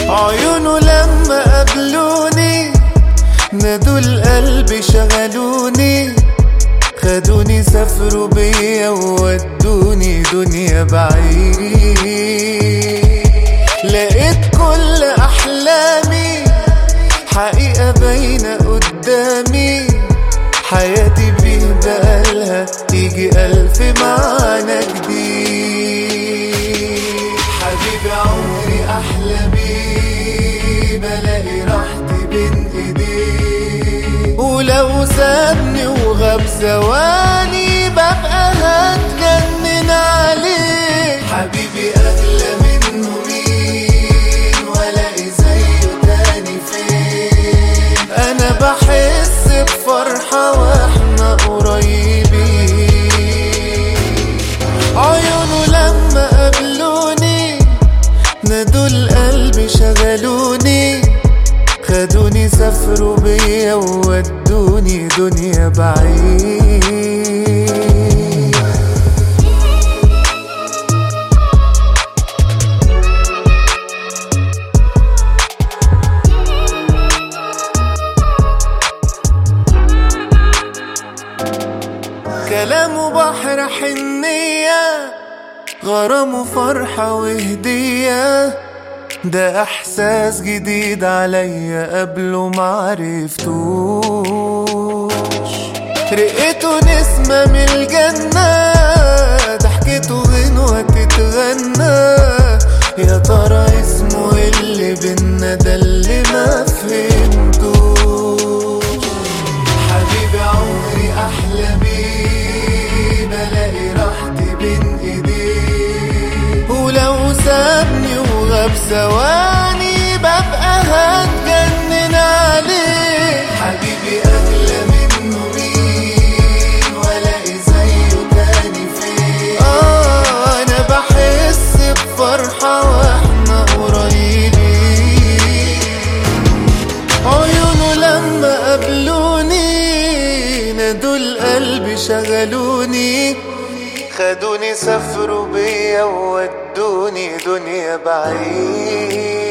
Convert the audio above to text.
عيونه لما قابلوني نادوا القلب شغلوني، خدوني سافروا بيا وودوني دنيا بعيد. لقيت كل أحلامي حقيقة باينة قدامي، حياتي بيه بقالها يجي 1000 معنى جديد. حبيبي عمري أحلى بيه، بلاقي راحتي بين ايديه، ولو سابني وغاب ثواني ببقى هتجنن عليه. حبيبي أغلى منه مين، ولاقي زيه تاني فين؟ أنا بحس بفرحة واحنا قريبين. عيونه لما قابلوني نادوا القلب شغلوني، خدوني سافروا بيا وودوني دنيا بعيد. كلامه بحر حنية، غرامه فرحة وهدية، ده احساس جديد عليا قبله معرفتوش. رقته نسمة من الجنة، ضحكته غنوة تتغنى، يا ترى اسمه اللي بينا ده اللي ما فهمتوش. حبيبي عمري احلى بيه، بلاقي راحتي بين ايديه، ولو سابني وغاب ثواني ببقى هتجنن عليه. حبيبي أغلى منه مين، ولاقي زيه تاني فين؟ أنا بحس بفرحة واحنا قريبين. عيونه لما قابلوني نادوا القلب شغلوني، خدوني سافروا بيا وودوني دنيا بعيد.